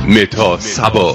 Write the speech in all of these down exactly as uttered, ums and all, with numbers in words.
متا سبا.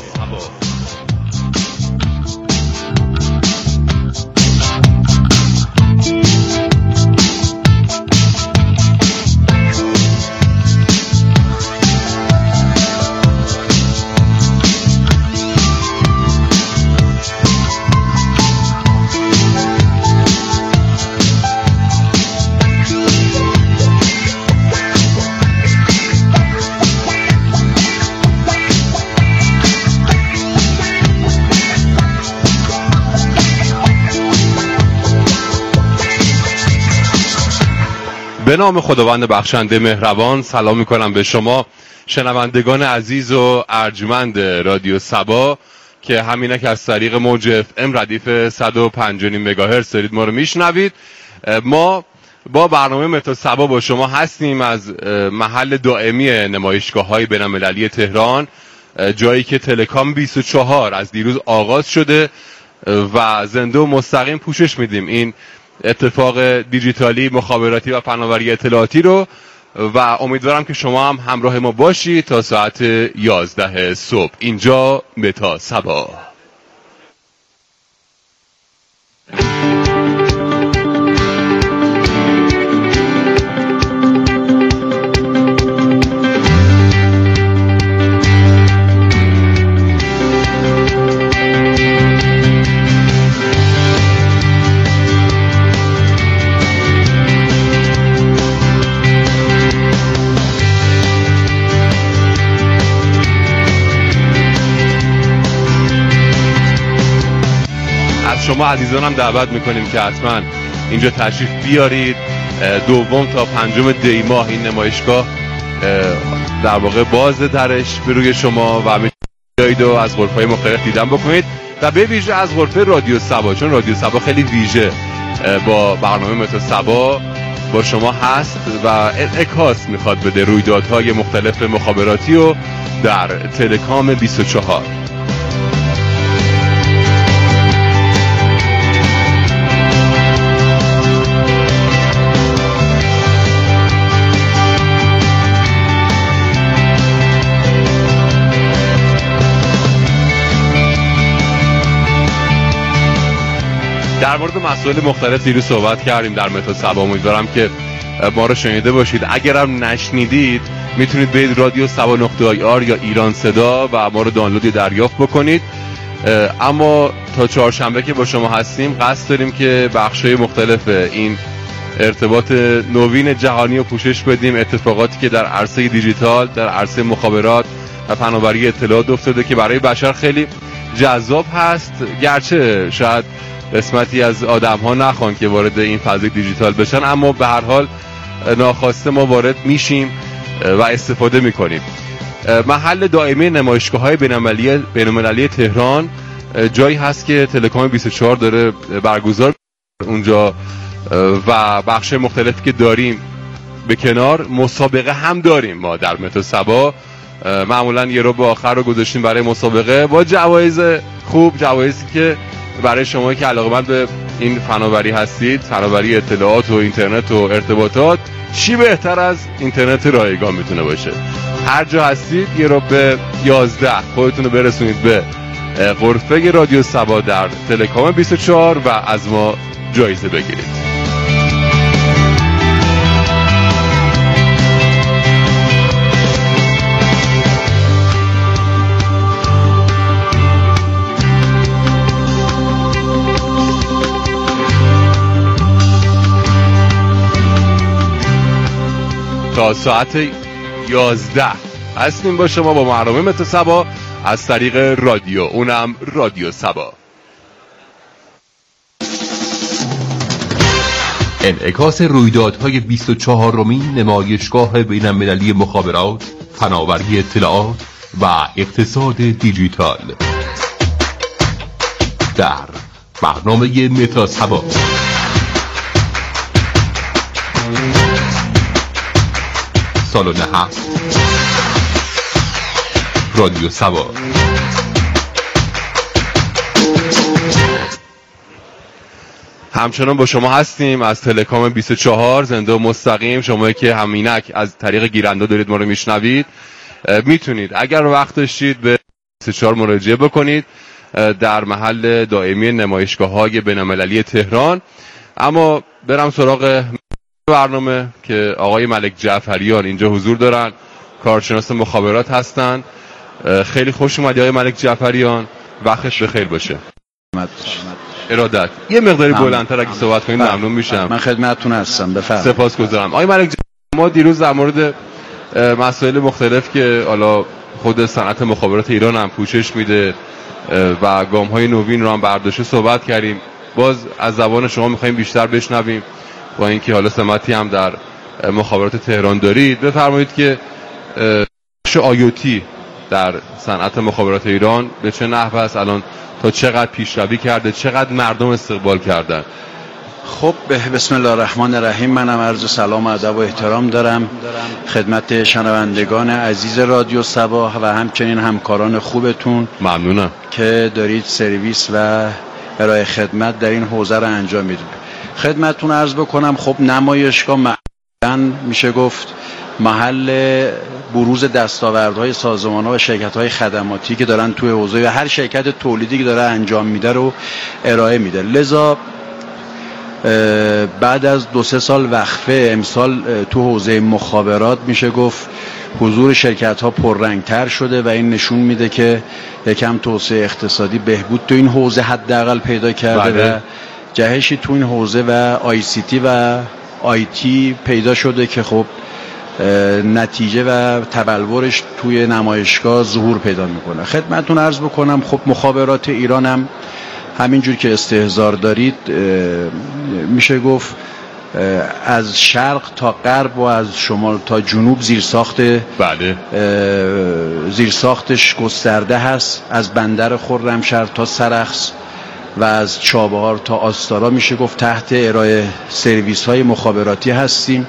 به نام خداوند بخشنده مهربان سلام میکنم به شما شنوندگان عزیز و ارجمند رادیو سبا که همینک از طریق موج اف ام ردیف صد و پنج و نیم مگاهرتز دارید ما رو میشنوید. ما با برنامه متا سبا با شما هستیم از محل دائمی نمایشگاه‌های بین‌المللی تهران، جایی که تلکام بیست و چهار از دیروز آغاز شده و زنده و مستقیم پوشش میدیم این اتفاق دیجیتالی، مخابراتی و فناوری اطلاعاتی رو و امیدوارم که شما هم همراه ما باشید تا ساعت یازده صبح. اینجا متا سبا. شما عزیزان هم دعوت میکنیم که حتما اینجا تشریف بیارید. دوم تا پنجم دی ماه این نمایشگاه در واقع باز درش به روی شما و میتونید و از غرفه‌های مختلف دیدن بکنید و به ویژه از غرفه رادیو سبا، چون رادیو سبا خیلی ویژه با برنامه متا سبا با شما هست و انعکاس میخواد بده رویدادهای مختلف مخابراتی و در تلکام بیست و چهار. در مورد مسائل مختلف دیروز صحبت کردیم در متا سبا. امیدوارم که ما رو شنیده باشید. اگرم نشنیدید میتونید برید رادیو سبا نقطه آی آر یا ایران صدا و ما رو دانلود دریافت بکنید. اما تا چهارشنبه که با شما هستیم قصد داریم که بخش‌های مختلف این ارتباط نوین جهانی رو پوشش بدیم، اتفاقاتی که در عرصه دیجیتال، در عرصه مخابرات و فناوری اطلاعات افتاده که برای بشر خیلی جذاب هست، گرچه شاید قسمتی از آدم ها نخوان که وارد این فضای دیجیتال بشن، اما به هر حال ناخواسته ما وارد میشیم و استفاده میکنیم. محل دائمی نمایشگاه های بین‌المللی تهران جایی هست که تلکام بیست و چهار داره برگزار اونجا و بخش مختلفی که داریم به کنار مسابقه هم داریم. ما در متا سبا معمولا یه رو به آخر رو گذاشتیم برای مسابقه با جوایز خوب، جوایزی که برای شما که علاقه‌مند به این فناوری هستید، فناوری اطلاعات و اینترنت و ارتباطات، چی بهتر از اینترنت رایگان میتونه باشه. هر جا هستید یه رو به یازده خودتون رو برسونید به غرفه رادیو سبا در تلکام بیست و چهار و از ما جایزه بگیرید. تا ساعت یازده هستیم با شما با برنامه متا سبا از طریق رادیو، اونم رادیو سبا. انعکاس رویدادهای بیست و چهارمین نمایشگاه بین‌المللی مخابرات، فناوری اطلاعات و اقتصاد دیجیتال در برنامه متا سبا. سالن هفت رادیو سبا. همچنان با شما هستیم از تلکام بیست و چهار زنده و مستقیم. شما که همینک از طریق گیرنده دارید ما رو میشنوید، میتونید اگر وقت داشتید به سه چهار مراجعه بکنید در محل دائمی نمایشگاه‌های بین‌المللی تهران. اما برم سراغ برنامه که آقای ملک جعفریان اینجا حضور دارن، کارشناس مخابرات هستن. خیلی خوش اومدی آقای ملک جعفریان، وقتش بخیر باشه. ارادت یه مقداری بلندتر اگه صحبت کنید ممنون میشم. من خدمتتون هستم، بفرمایید. سپاسگزارم. آقای ملک جعفریان، ما دیروز در مورد مسائل مختلف که حالا خود صنعت مخابرات ایران هم پوشش میده و گام‌های نوین رو هم برداشته صحبت کردیم. باز از زبان شما می‌خوایم بیشتر بشنویم، با اینکه حالا سمتی هم در مخابرات تهران دارید. بفرمایید که بخش آیوتی در صنعت مخابرات ایران به چه نحو است الان، تا چقدر پیشروی کرده، چقدر مردم استقبال کردن؟ خب بسم الله الرحمن الرحیم. منم عرض سلام و ادب و احترام دارم خدمت شنوندگان عزیز رادیو صبا و همچنین همکاران خوبتون. ممنونم که دارید سرویس و ارائه خدمت در این حوزه رو انجام میدید. خدمتتون عرض بکنم خب نمایشگاه معمولاً میشه گفت محل بروز دستاوردهای سازمان‌ها و شرکت‌های خدماتی که دارن توی حوزه و هر شرکت تولیدی که داره انجام میده رو ارائه میده. لذا بعد از دو سه سال وقفه امسال تو حوزه مخابرات میشه گفت حضور شرکت‌ها پررنگ‌تر شده و این نشون میده که یکم توسعه اقتصادی بهبود تو این حوزه حداقل پیدا کرده بله. و جهشی تو این حوزه و آی سی تی و آی تی پیدا شده که خب نتیجه و تبلورش توی نمایشگاه ظهور پیدا میکنه. خدمتتون عرض بکنم خب مخابرات ایران هم همینجور که استحضار دارید میشه گفت از شرق تا غرب و از شمال تا جنوب زیرساخت بله. زیرساختش گسترده هست، از بندر خرمشهر تا سرخس و از چابهار تا آستارا میشه گفت تحت ارائه سرویس های مخابراتی هستیم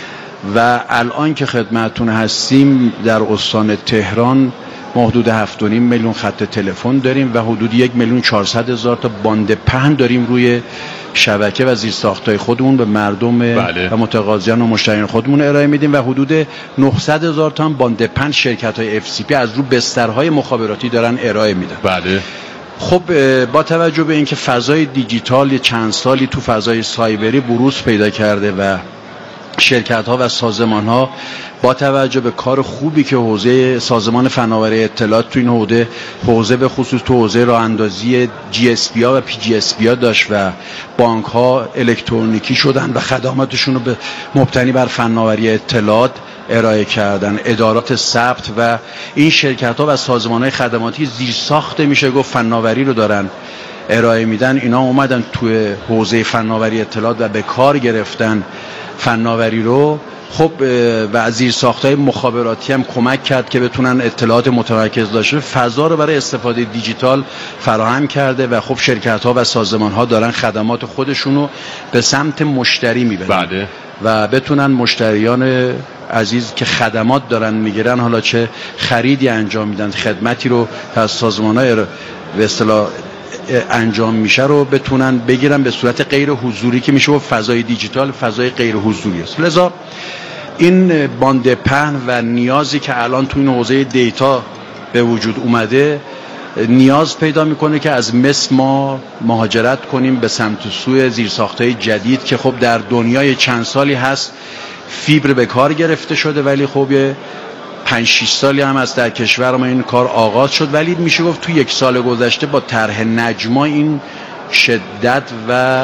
و الان که خدمتتون هستیم در استان تهران ما حدود هفت و نیم میلیون خط تلفن داریم و حدود یک میلیون چهارصد هزار تا باند پهن داریم روی شبکه و زیرساخت‌های خودمون به مردم بله. و متقاضیان و مشتریان خودمون ارائه میدیم و حدود نهصد هزار تا باند پهن شرکت‌های اف سی پی از رو بسترهای مخابراتی دارن ارائه میدن. بله. خب با توجه به اینکه فضای دیجیتال چند سالی تو فضای سایبری بروز پیدا کرده و شرکت‌ها و سازمان‌ها با توجه به کار خوبی که حوزه سازمان فناوری اطلاعات تو این حوزه حوزه به خصوص تو حوزه راه اندازی جی اس پی ها و پی جی اس پی ها داشت و بانک‌ها الکترونیکی شدن و خدماتشون رو به مبتنی بر فناوری اطلاعات ارائه کردن، ادارات ثبت و این شرکت‌ها و سازمان‌های خدماتی زیرساخت میشه گفت فناوری رو دارن ارائه میدن. اینا اومدن توی حوزه فناوری اطلاعات و به کار گرفتن فناوری رو. خب و از زیرساخت‌های مخابراتی هم کمک کرد که بتونن اطلاعات متمرکز داشته فضا رو برای استفاده دیجیتال فراهم کرده و خب شرکت‌ها و سازمان‌ها دارن خدمات خودشونو به سمت مشتری میبرن بله. و بتونن مشتریان عزیز که خدمات دارن میگیرن، حالا چه خریدی انجام میدن، خدمتی رو از سازمان‌های به اصطلاح انجام میشه رو بتونن بگیرن به صورت غیر حضوری که میشه و فضای دیجیتال فضای غیر حضوری است. لذا این باند پهن و نیازی که الان تو این حوزه دیتا به وجود اومده نیاز پیدا میکنه که از مصر ما مهاجرت کنیم به سمت سوی زیرساخت‌های جدید که خب در دنیای چند سالی هست فیبر به کار گرفته شده ولی خب یه پنج شش سالی هم از در کشور ما این کار آغاز شد ولی میشه گفت تو یک سال گذشته با طرح نجما این شدت و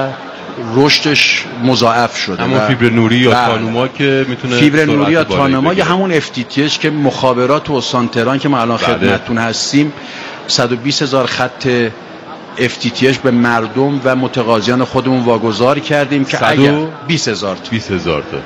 رشدش مضاعف شده. همون فیبر نوری یا تانوما که میتونه فیبر نوری یا تانوما یا همون اف تی تی اچ که مخابرات و استان تهران که ما الان خدمتتون هستیم صد و بیست هزار خط اف تی تی اچ به مردم و متقاضیان خودمون واگذار کردیم که اگر بیست هزار تا بیست هزار تا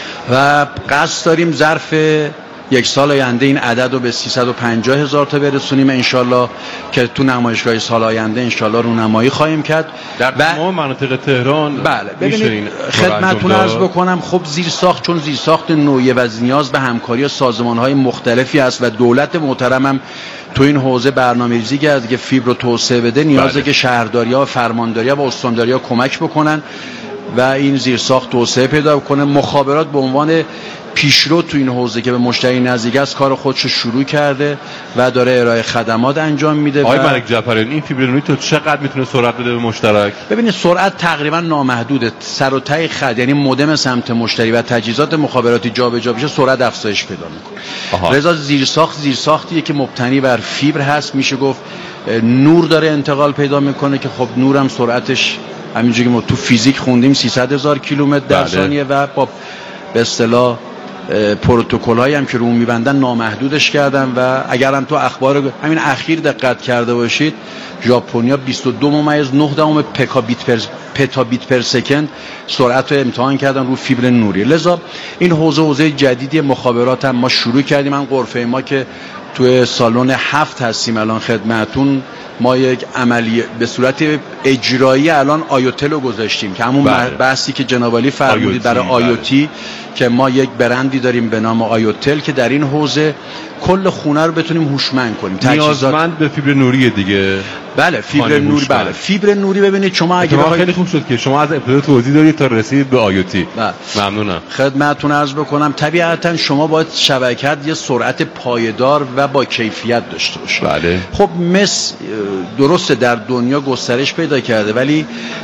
و قصد داریم ظرف یک سال آینده این عدد رو به سیصد و پنجاه هزار تا برسونیم انشالله که تو نمایشگاه سال آینده انشالله رونمایی خواهیم کرد در تمام مناطق تهران. بله ببینید خدمتتون عرض بکنم خب زیرساخت چون زیرساخت نوعی و نیاز به همکاری سازمان‌های مختلفی است و دولت محترم هم تو این حوزه برنامه‌ریزی کرده که فیبر رو توسعه بده نیازه بله. که شهرداری‌ها و فرمانداری‌ها و استانداری‌ها کمک بکنن و این زیرساخت توسعه پیدا کنه. مخابرات به عنوان پیشرو تو این حوزه که به مشتری نزدیک است کار خودش رو شروع کرده و داره ارائه خدمات انجام میده. آقای ملک جعفریان این فیبر نوری تو چقدر میتونه سرعت بده به مشترک؟ ببینید سرعت تقریبا نامحدوده. سر و ته خط یعنی مودم سمت مشتری و تجهیزات مخابراتی جابجا بشه سرعت افزایش پیدا میکنه. رضا زیرساخت زیرساختیه که مبتنی بر فیبر هست، میشه گفت نور داره انتقال پیدا میکنه که خب نورم سرعتش همینجوری که ما تو فیزیک خوندیم سیصد هزار کیلومتر در ثانیه و با به اصطلاح پروتکل هایی هم که رو میبندن نامحدودش کردن و اگر هم تو اخبار همین اخیر دقت کرده باشید ژاپنیا بیست و دو ممیز نه دهم پکابیت پر پتابیت پر سکند سرعت رو امتحان کردن رو فیبر نوری. لذا این حوزه حوزه جدیدی مخابرات هم ما شروع کردیم. من غرفه ما که توی سالن هفت هستیم الان خدمتون، ما یک عملی به صورت اجرایی الان آیوتل رو گذاشتیم که همون بله. بحثی که جناب عالی فرمودید برای آیوتی بله. که ما یک برندی داریم به نام آیوتل که در این حوزه کل خونه رو بتونیم هوشمند کنیم. نیازمند به فیبر نوری دیگه. بله فیبر نوری بله فیبر نوری. ببینید شما اگه بخواید خیلی خوب شد که شما از ابتدا توضیح دادید تا رسید به آیوتی. بله. ممنونم. خدمتتون عرض بکنم طبیعتا شما باید شبکت یه سرعت پایدار و با کیفیت داشته باشه. بله. خب مس درسته در دنیا گسترش پیدا کرده ولی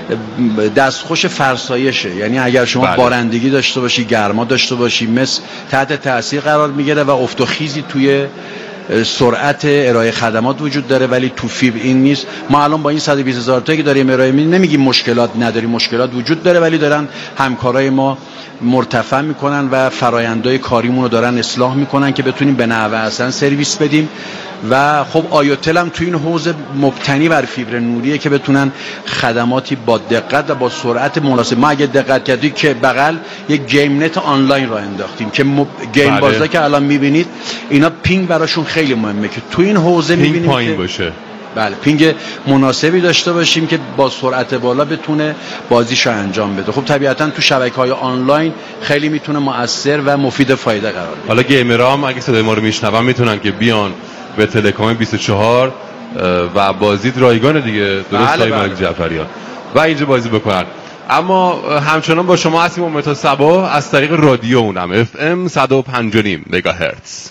دستخوش فرسایشه. یعنی اگر شما بله. بارندگی داشته باشی، گرما داشته باشی، مس تحت تاثیر قرار میگیره و افت و خیزی توی سرعت ارائه خدمات وجود داره ولی تو فیبر این نیست. ما الان با این صد و بیست هزار تا که داریم ارائه میدیم نمیگیم مشکلات نداریم، مشکلات وجود داره ولی دارن همکارای ما مرتفع میکنن و فرآیندهای کاریمون رو دارن اصلاح میکنن که بتونیم به نحو احسن سرویس بدیم. و خب آیوتل هم تو این حوزه مبتنی بر فیبر نوریه که بتونن خدماتی با دقت و با سرعت مناسب. ما اگه دقت کردید که بغل یک گیم نت آنلاین را انداختیم که مب... گیم بله. بازا که الان میبینید اینا پینگ براشون خیلی مهمه که تو این حوزه میبینید پایین که باشه. بله پینگ مناسبی داشته باشیم که با سرعت بالا بتونه بازیشو انجام بده. خب طبیعتا تو شبکه‌های آنلاین خیلی میتونه مؤثر و مفید فایده قرار بگیره. حالا گیمرها هم اگه صدای ما رو میشنون میتونن که بیان به تلکام بیست و چهار و بازی رایگان دیگه درست های بله ملک جعفریان و اینجا بازی بکنن. اما همچنان با شما هستیم متا صبا از طریق رادیو اونم اف ام صد و پنج و نیم مگاهرتز.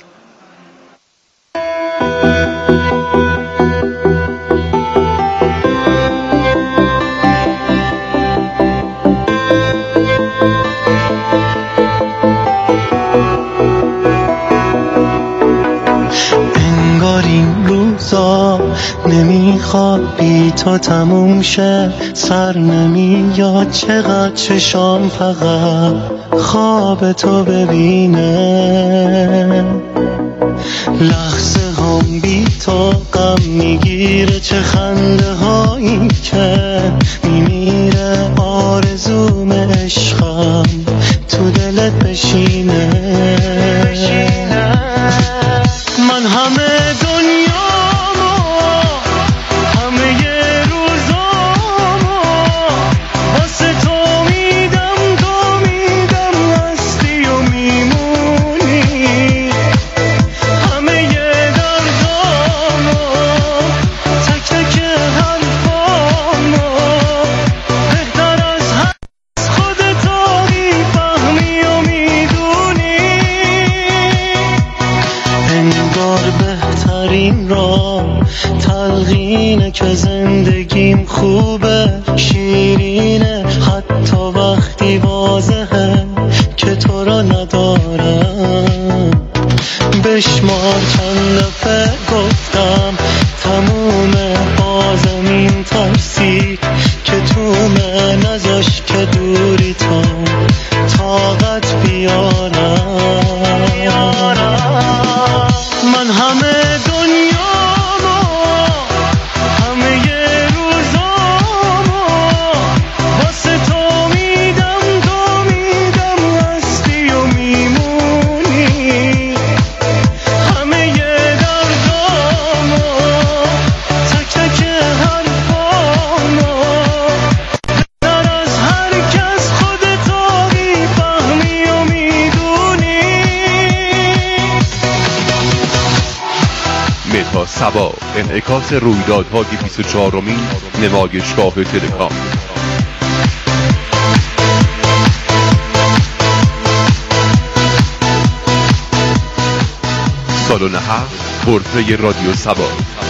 نمیخواد بی تو تموم شه، سر نمیاد چقدر چشام فقط خواب تو ببینه، لحظه هم بی تو غم میگیره، چه خنده هایی که میمیره، آرزوم عشقم تو دلت بشینه. من همه که زندگیم خوبه، شیرینه، حتی وقتی واضحه که تو را ندارم. بشمار چند دفعه گفتم تمومه، بازم این ترسی که تو من ازش که دوری تو طاقت بیارم. من همه صبا انعکاس رویدادهای بیست و چهارمین نمایشگاه تلکام. سالن هفت غرفه رادیو سبا.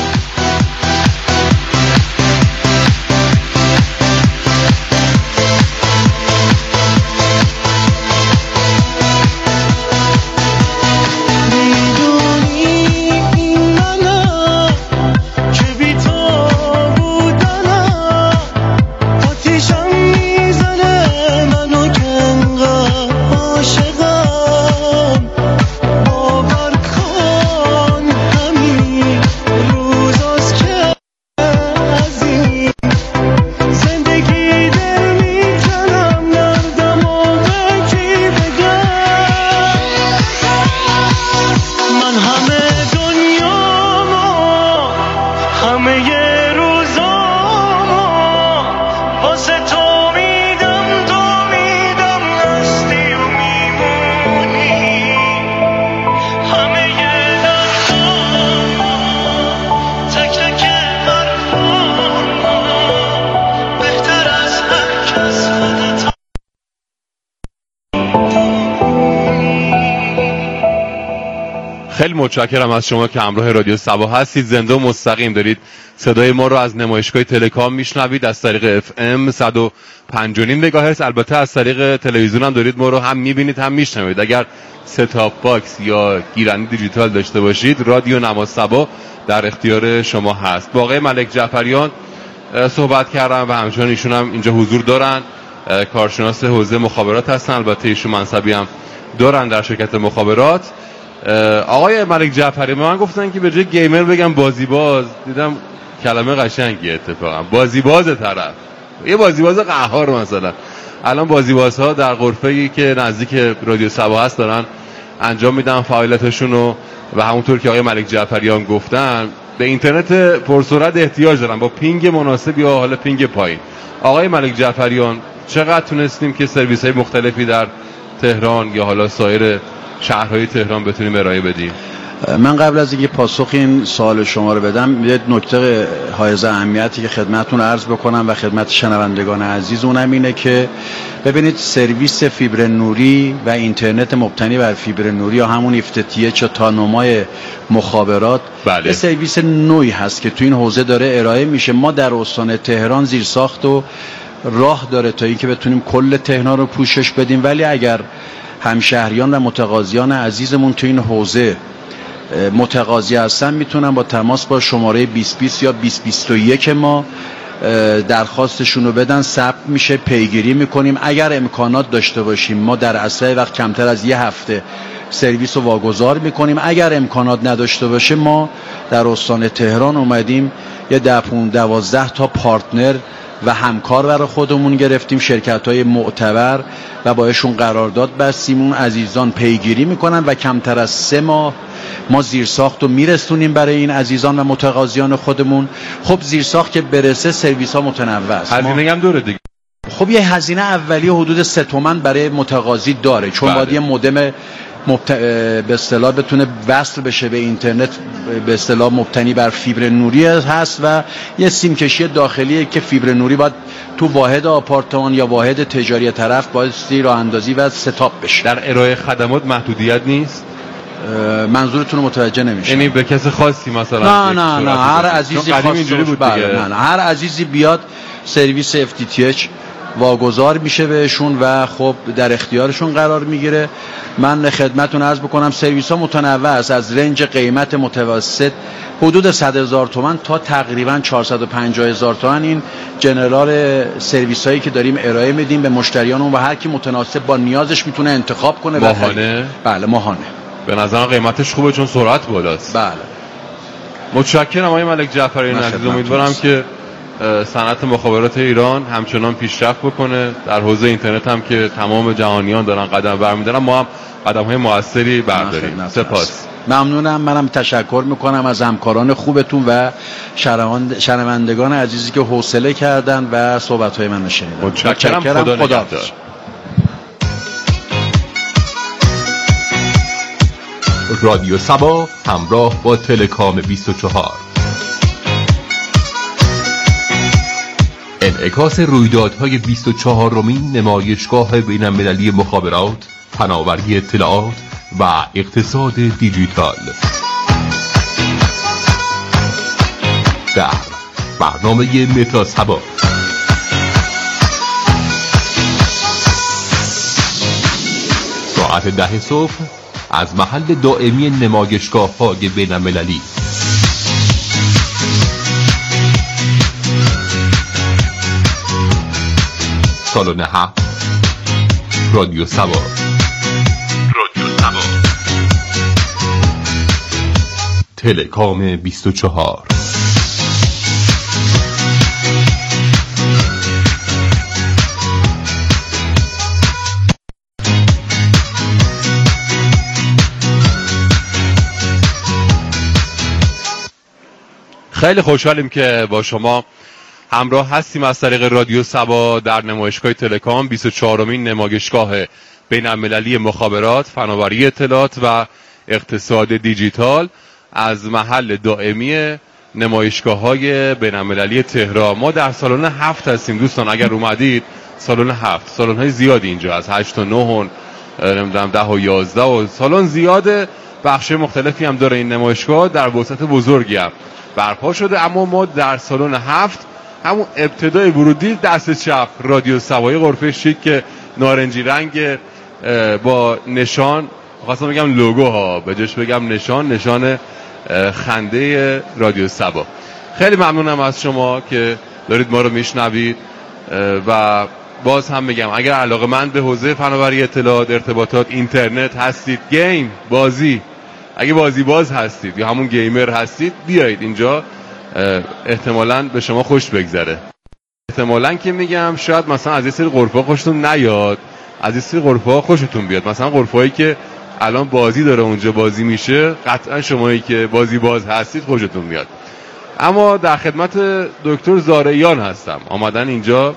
خیلی متشکرم از شما که همراه رادیو سبا هستید. زنده و مستقیم دارید صدای ما رو از نمایشگاه تلکام میشنوید از طریق اف ام صد و پنج و نیم مگاهرتز. البته از طریق تلویزیون هم دارید ما رو هم میبینید هم میشنوید. اگر ستاپ باکس یا گیرنده دیجیتال داشته باشید، رادیو نما سبا در اختیار شما هست. با آقای ملک جعفریان صحبت کردم و همچنان ایشون هم اینجا حضور دارن، کارشناس حوزه مخابرات هستن. البته ایشون منصبی هم دارن در شرکت مخابرات. آقای ملک جعفری من گفتن که به جای گیمر بگم بازیباز، دیدم کلمه قشنگیه. اتفاقا بازیباز طرف یه بازیباز قهار مثلا الان بازیبازها در غرفه‌ای که نزدیک رادیو سبا هست دارن انجام میدن فعالیتشون رو و همونطور که آقای ملک جعفریان گفتن به اینترنت پرسرعت احتیاج دارن با پینگ مناسب یا حالا پینگ پایین. آقای ملک جعفریان چقدر تونستیم که سرویس‌های مختلفی در تهران یا حالا سایر شهرهای تهران بتونیم ارائه بدیم؟ من قبل از اینکه پاسخ این سوال شما رو بدم یه نکته حائز اهمیتی که خدمتتون عرض بکنم و خدمت شنوندگان عزیز، اونم اینه که ببینید سرویس فیبر نوری و اینترنت مبتنی بر فیبر نوری یا همون اف تی تی اچ تا نمای مخابرات بله. یه سرویس نوعی هست که تو این حوزه داره ارائه میشه. ما در استان تهران زیرساخت و راه داره تا اینکه بتونیم کل تهران رو پوشش بدیم، ولی اگر همشهریان و متقاضیان عزیزمون تو این حوزه متقاضی هستن میتونن با تماس با شماره بیست بیست یا بیست بیست و یک ما درخواستشون رو بدن، ثبت میشه، پیگیری میکنیم. اگر امکانات داشته باشیم ما در اسرع وقت کمتر از یه هفته سرویس رو واگذار میکنیم. اگر امکانات نداشته باشه ما در استان تهران اومدیم یه ده دوازده تا پارتنر و همکار برای خودمون گرفتیم، شرکت‌های معتبر و باشون قرارداد بستیم. اون عزیزان پیگیری میکنن و کمتر از سه ماه ما زیرساخت رو میرسونیم برای این عزیزان و متقاضیان خودمون. خب زیرساخت که برسه سرویس ها متنوع است. هزینه هم داره دیگه. خب یه هزینه اولیه حدود سه تومن برای متقاضی داره، چون بله. باید یه مودم مبت... به اصطلاح بتونه وصل بشه به اینترنت به اصطلاح مبتنی بر فیبر نوری هست و یه سیم کشی داخلیه که فیبر نوری باید تو واحد آپارتمان یا واحد تجاری طرف باید راه اندازی و ستاپ بشه. در ارائه خدمات محدودیت نیست؟ منظورتون رو متوجه نمیشه. یعنی به کسی خاصی مثلا؟ نه نه نه هر عزیزی اینجوری بود دیگه. نه نه هر عزیزی بیاد سرویس اف تی تی اچ واگذار میشه بهشون و خب در اختیارشون قرار میگیره. من خدمتتون عرض بکنم سرویس ها متنوع است، از رنج قیمت متوسط حدود صد هزار تومان تا تقریبا چهارصد و پنجاه هزار تومان. این جنرال سرویس هایی که داریم ارائه میدیم به مشتریانمون و هر کی متناسب با نیازش میتونه انتخاب کنه. ماهانه؟ بله ماهانه. به نظر قیمتش خوبه چون سرعت بالاست. بله. متشکرم آقای ملک جعفریان عزیز. امیدوارم که صنعت مخابرات ایران همچنان پیشرفت بکنه. در حوزه اینترنت هم که تمام جهانیان دارن قدم برمی‌دارن، ما هم قدم‌های موثری برداریم. سپاس. ممنونم. منم تشکر میکنم از همکاران خوبتون و شنوندگان عزیزی که حوصله کردن و صحبت‌های من رو شنیدن. متشکرم. خدا نگهدار. رادیو سبا همراه با تلکام بیست و چهار. انعکاس رویدادهای بیست و چهارمین نمایشگاه بین‌المللی مخابرات، فناوری اطلاعات و اقتصاد دیجیتال. در برنامه متا سبا. ساعت ده صبح از محل دائمی نمایشگاه های بین المللی. سالن هفت رادیو سبا. رادیو سبا. تلکام بیست و چهار. خیلی خوشحالیم که با شما همراه هستیم از طریق رادیو سبا در نمایشگاه تلکام بیست و چهارمین نمایشگاه بین المللی مخابرات، فناوری اطلاعات و اقتصاد دیجیتال از محل دائمی نمایشگاه‌های بین المللی تهران. ما در سالن هفت هستیم دوستان، اگر اومدید سالن هفت، سالن‌های زیادی اینجا از هشت و نه و نمیدونم ده و یازده و سالن زیاده، بخش مختلفی هم داره این نمایشگاه، در وسط بزرگی هم برپا شده. اما ما در سالن هفت همون ابتدای ورودی دست چپ رادیو سبای غرفه شیک که نارنجی رنگ با نشان، خواستم بگم لوگو ها به جاش بگم نشان، نشان خنده رادیو سبا. خیلی ممنونم از شما که دارید ما رو میشنوید و باز هم میگم اگر علاقه‌مند به حوزه فناوری اطلاعات، ارتباطات، اینترنت هستید، گیم، بازی، اگه بازی باز هستید یا همون گیمر هستید، بیایید اینجا، احتمالاً به شما خوش بگذره. احتمالاً که میگم شاید مثلا از این سری غرفه‌ها خوشتون نیاد، از این سری غرفه‌ها خوشتون بیاد. مثلا غرفه‌هایی که الان بازی داره اونجا بازی میشه، قطعا شمایی که بازی باز هستید خوشتون میاد. اما در خدمت دکتر زارعیان هستم، آمدن اینجا،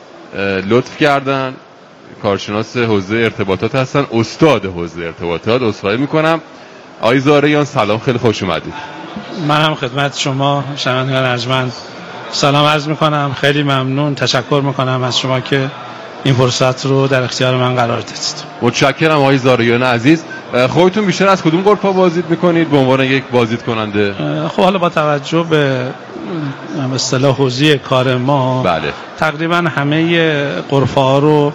لطف کردن، کارشناس حوزه ارتباطات هستن، استاد حوزه ارتباطات. عذرخواهی میکنم. آقای زارعیان سلام، خیلی خوش اومدید. من هم خدمت شما شنوندگان ارجمند سلام عرض میکنم. خیلی ممنون، تشکر میکنم از شما که این فرصت رو در اختیار من قرار دادید. متشکرم آقای زارعیان عزیز. خودتون بیشتر از کدوم غرفه بازدید میکنید به عنوان یک بازدید کننده؟ خب حالا با توجه به اصطلاح حوزه کار ما، بله، تقریبا همه غرفه ها رو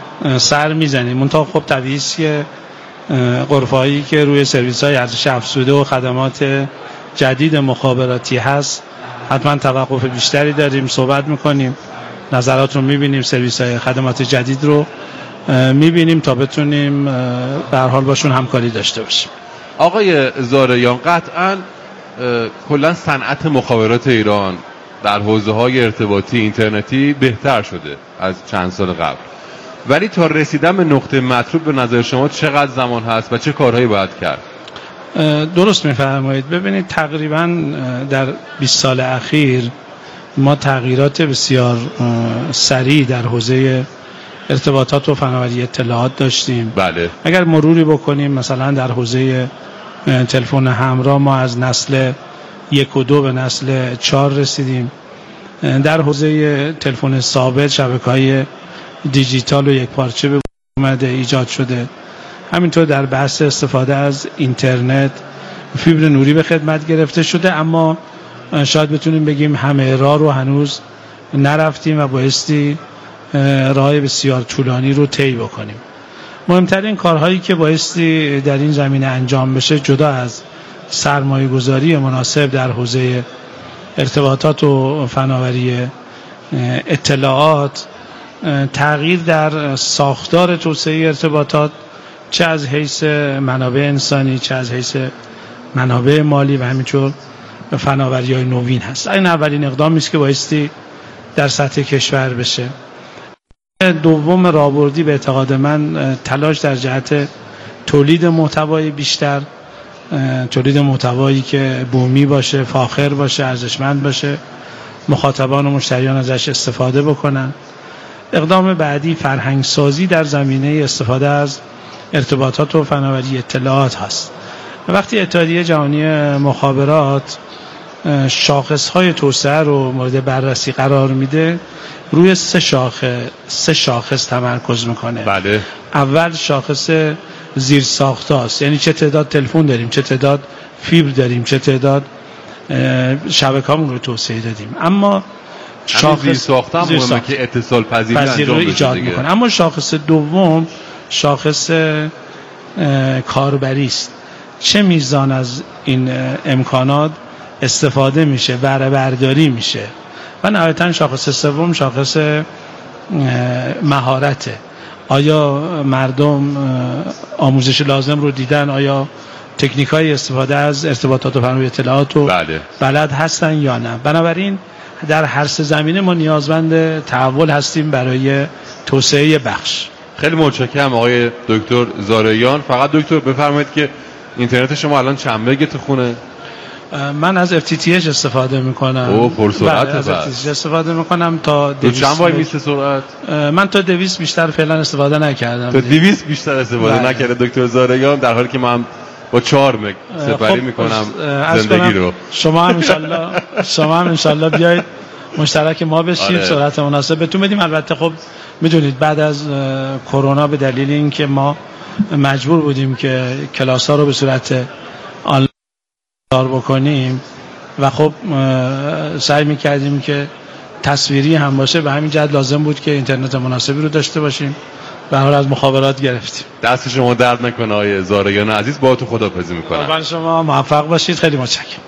سر میزنیم. منتها خب طبیعی است که غرفه هایی که روی سرویس های ارزش افزوده و خدمات جدید مخابراتی هست حتما توقف بیشتری داریم، صحبت میکنیم، نظرات رو میبینیم، سرویس های خدمات جدید رو میبینیم تا بتونیم به هر حال باشون همکاری داشته باشیم. آقای زارعیان، قطعا کلا صنعت مخابرات ایران در حوزه های ارتباطی اینترنتی بهتر شده از چند سال قبل، ولی تا رسیدن به نقطه مطلوب به نظر شما چقدر زمان هست و چه کارهایی باید کرد؟ درست میفرمایید. ببینید تقریبا در بیست سال اخیر ما تغییرات بسیار سریع در حوزه ارتباطات و فناوری اطلاعات داشتیم. بله. اگر مروری بکنیم مثلا در حوزه تلفن همراه ما از نسل یک و دو به نسل چهار رسیدیم. در حوزه تلفن ثابت شبکه‌های دیجیتال و یک پارچه به اومده ایجاد شده. همینطور در بحث استفاده از اینترنت فیبر نوری به خدمت گرفته شده، اما شاید بتونیم بگیم همه راه رو هنوز نرفتیم و بایستی راه بسیار طولانی رو طی بکنیم. مهمترین کارهایی که بایستی در این زمینه انجام بشه، جدا از سرمایه گذاری مناسب در حوزه ارتباطات و فناوری اطلاعات، تغییر در ساختار توسعه ارتباطات، چه از حیث منابع انسانی، چه از حیث منابع مالی و همینطور فناوری‌های نوین هست. این اولین اقدامی است که بایستی در سطح کشور بشه. دوم راهبردی به اعتقاد من تلاش در جهت تولید محتوای بیشتر، تولید محتوایی که بومی باشه، فاخر باشه، ارزشمند باشه، مخاطبان و مشتریان ازش استفاده بکنن. اقدام بعدی فرهنگ سازی در زمینه استفاده از ارتباطات و فناوری اطلاعات هست. وقتی اتحادیه جهانی مخابرات شاخص‌های توسعه رو مورد بررسی قرار میده، روی سه شاخه سه شاخص تمرکز میکنه. بله. اول شاخص زیر ساختاست، یعنی چه تعداد تلفن داریم، چه تعداد فیبر داریم، چه تعداد شبکه‌مون رو توسعه دادیم. اما شاخص زیر ساختم مهمه که اتصال پذیری انجام ایجاد میکنه. اما شاخص دوم شاخص کاربری است. چه میزان از این امکانات استفاده میشه، بهره برداری میشه. و نهایتاً شاخص سوم شاخص مهارته. آیا مردم آموزش لازم رو دیدن؟ آیا تکنیک‌های استفاده از ارتباطات و فناوری اطلاعات رو بله. بلد هستن یا نه؟ بنابراین در هر سه زمینه ما نیازمند تحول هستیم برای توسعه بخش. خیلی متشکرم آقای دکتر زارعیان. فقط دکتر بفرمایید که اینترنت شما الان چند مگ تو خونه؟ من از اف تی تی اچ استفاده میکنم. او پرسرعت از اف تی تی اچ استفاده میکنم تا دویست. چند وای میسته سرعت؟ من تا دویست بیشتر فعلا استفاده نکردم. تا دویست بیشتر استفاده نکرده دکتر زارعیان، در حالی که من با چهار مگ سپری خب میکنم زندگی رو. شما هم انشالله شما هم انشالله بیایید مشترک ما بشید. آره. سرعت مناسب بهتون بدیم. البته خب میدونید بعد از کرونا به دلیل اینکه ما مجبور بودیم که کلاس ها رو به صورت آنلاین بکنیم و خب سعی میکردیم که تصویری هم باشه، به همین جهت لازم بود که اینترنت مناسبی رو داشته باشیم. به هر حال از مخابرات گرفتیم. دست شما درد نکنه آقای زارعیان عزیز. با تو خداحافظی میکنم. قربان شما، موفق باشید. خیلی متشکرم.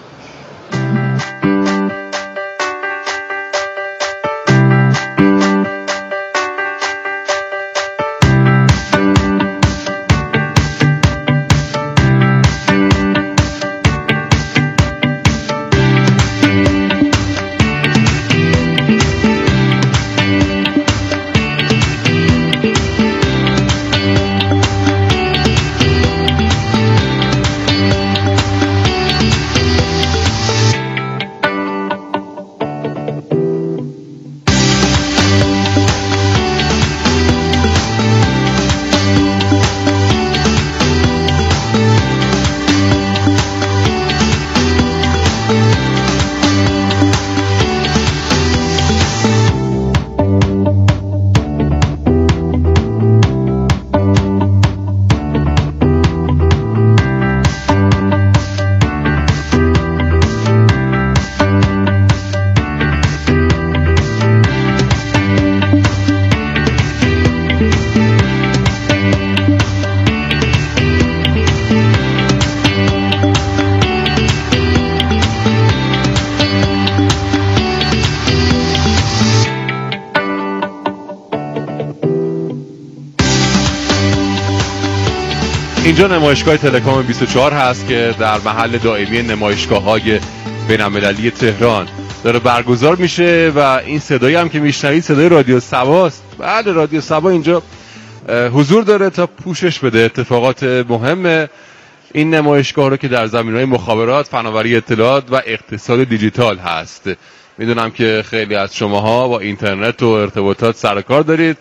اینجا نمایشگاه تلکام بیست و چهار هست که در محل دائمی نمایشگاه‌های بین‌المللی تهران داره برگزار میشه و این صدایی هم که میشنوید صدای رادیو سباست. بله، رادیو سبا اینجا حضور داره تا پوشش بده اتفاقات مهم این نمایشگاه رو که در زمینه‌های مخابرات، فناوری اطلاعات و اقتصاد دیجیتال هست. میدونم که خیلی از شماها با اینترنت و ارتباطات سر و کار دارید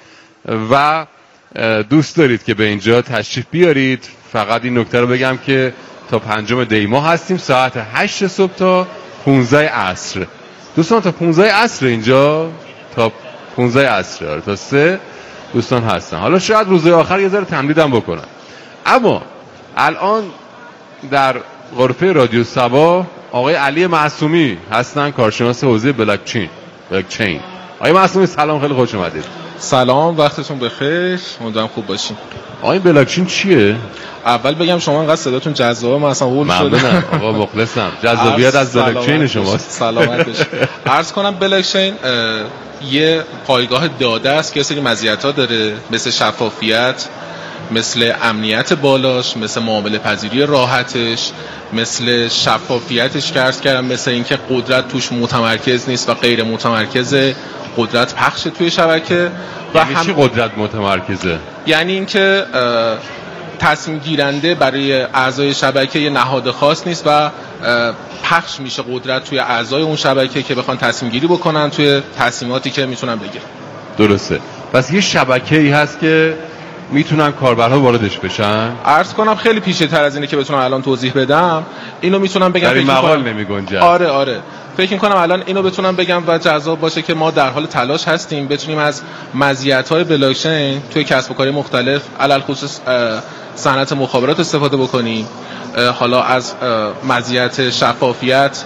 و دوست دارید که به اینجا تشریف بیارید. فقط این نکته رو بگم که تا پنجم دی ماه هستیم، ساعت هشت صبح تا پانزده عصر. دوستان تا پانزده عصر اینجا، تا پانزده عصر تا سه دوستان هستن. حالا شاید روزهای آخر یه ذره تمدیدم بکنن. اما الان در غرفه رادیو سبا آقای علی معصومی هستن، کارشناس حوزه بلاکچین. بلاکچین. آقای معصومی سلام، خیلی خوش اومدید. سلام، وقتتون بخیر، امیدوارم خوب باشین. آقای بلاکچین چیه؟ اول بگم شما انقدر صداتون جذابه، من اصلا هول شدم. ممنونم آقا، مخلصم. جذابیت از بلاکچین شماست. سلامت باشید. عرض کنم بلاکچین یه پایگاه داده است که سری مزیت‌ها داره، مثل شفافیت، مثل امنیت بالاش، مثل معامله پذیری راحتش، مثل شفافیتش که عرض کردم، مثل اینکه قدرت توش متمرکز نیست و غیر متمرکزه، قدرت پخش توی شبکه. و هم چی قدرت متمرکزه؟ یعنی اینکه تصمیم گیرنده برای اعضای شبکه یه نهاد خاص نیست و پخش میشه قدرت توی اعضای اون شبکه که بخوان تصمیم گیری بکنن توی تصمیماتی که میتونن بگیرن. درسته. پس یه شبکه‌ای هست که میتونن کاربرها واردش بشن. عرض کنم خیلی پیچیده تر از اینه که بتونم الان توضیح بدم. اینو میتونم بگم در این مقال نمیگنجه. آره آره. فکر می‌کنم الان اینو بتونم بگم و جذاب باشه که ما در حال تلاش هستیم بتونیم از مزیت‌های بلاکچین توی کسب و کارهای مختلف، علل خصوص صنعت مخابرات استفاده بکنیم. حالا از مزیت شفافیت